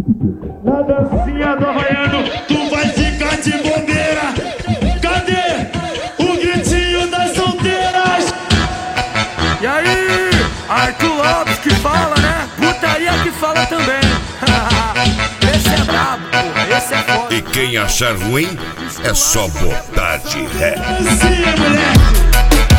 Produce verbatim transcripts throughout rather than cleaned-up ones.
Na dancinha do Havaiano, tu vai ficar de bobeira. Cadê o gritinho das solteiras? E aí, Arthur Lopes que fala, né? Putaria que fala também. Esse é brabo, pô, esse é foda. E quem achar ruim, é só botar de ré. Dancinha, moleque.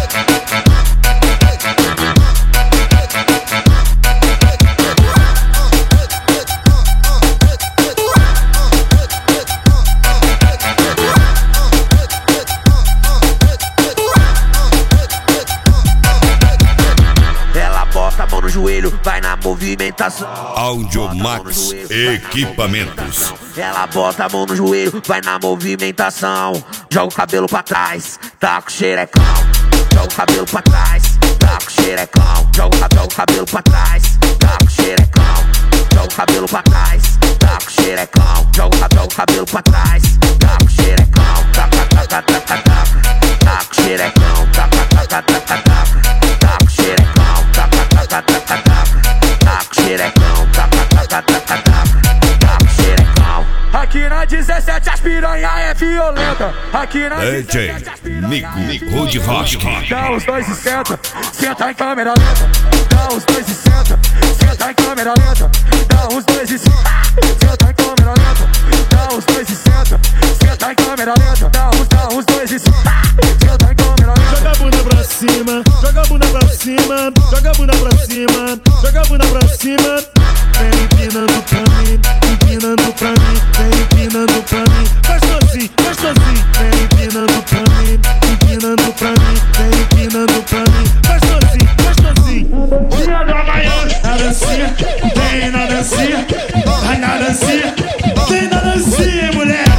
Bota a mão no joelho, vai na movimentação. Audiomax Equipamentos. Ela bota a mão no joelho, vai na movimentação. Joga o cabelo pra trás, tá com xerecão. Joga o cabelo pra trás, tá com xerecão. Joga o cabelo pra trás, tá com xerecão. Joga o cabelo pra trás, tá com xerecão. Joga o cabelo pra trás, tá com xerecão. Taca, taca, taca, taca, tá com xerecão. Taca, taca, taca, taca, tá com xerecão. Taca, taca, taca, taca, tá com xerecão. Taca, taca, taca, taca, tá com xerecão. Aqui na dezessete as piranha é violenta. Aqui na D J Nico Rude Rock. Dá os dois e senta, senta em câmera lenta. Dá os dois e senta, senta em câmera lenta. Dá os dois e senta, senta em câmera lenta. Dá os dois e senta, senta em câmera lenta. Dá os, dá os dois e senta, senta em câmera lenta. Joga a bunda pra cima, joga a bunda pra cima, joga a bunda pra cima, joga a bunda pra cima. Vem empinando pra mim, empinando pra mim, vem empinando pra mim. Gostosinho, gostosinho, vem empinando pra mim, empinando pra mim, vem empinando pra mim. Gostosinho, gostosinho. Dancinha do Havaiano, na dancinha, vem na dancinha, vai na dancinha, vem na dancinha, moleque.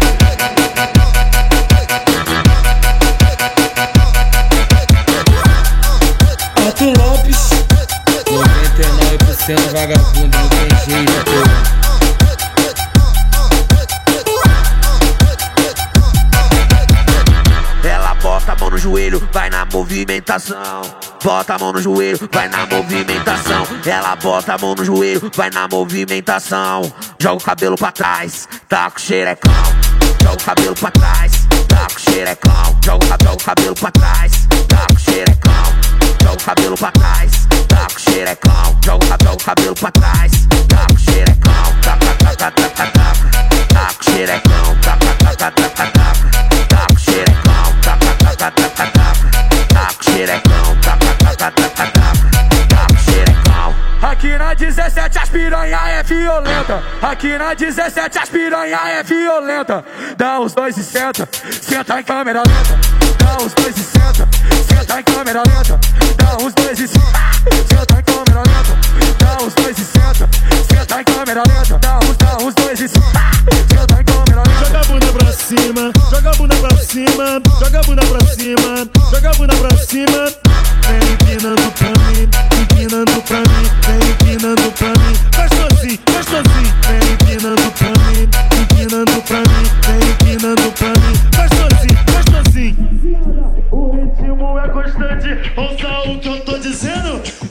Arthur Lopes, noventa e nove por cento vagabundo, não tem jeito, pô. Ela bota a mão no joelho, vai na movimentação. Bota a mão no joelho, vai na movimentação. Ela bota a mão no joelho, vai na movimentação. Joga o cabelo pra trás, tá com xerecão. Joga o cabelo pra trás, tá com xerecão. Joga o cabelo pra trás, tá com xerecão. Joga o cabelo pra trás, tá com xerecão. Joga o cabelo pra trás, tá com xerecão. Taca, taca, taca, taca, tá com xerecão. Taca, taca, taca, taca, tá com xerecão. Taca, taca, taca, taca, tá com xerecão. Taca, taca, taca, taca, tá com xerecão. Aqui na dezessete as piranha é violenta. Aqui na dezessete as piranha é violenta. Dá os dois e senta, senta em câmera lenta. Dá os dois e senta, senta em câmera lenta. Dá os dois e senta, senta em câmera lenta. Dá os dois e senta, senta em câmera lenta. Dá os, dá os dois e senta, senta em câmera lenta. Joga a bunda pra cima, joga a bunda pra cima, joga a bunda pra cima, joga a bunda pra cima. Vem empinando pra mim, empinando pra mim, vem empinando pra mim. Gostosinho, gostosinho, vem empinando pra mim, empinando pra mim, vem empinando pra mim. Gostosinho, gostosinho. O ritmo é constante, ouça o que eu tô dizendo.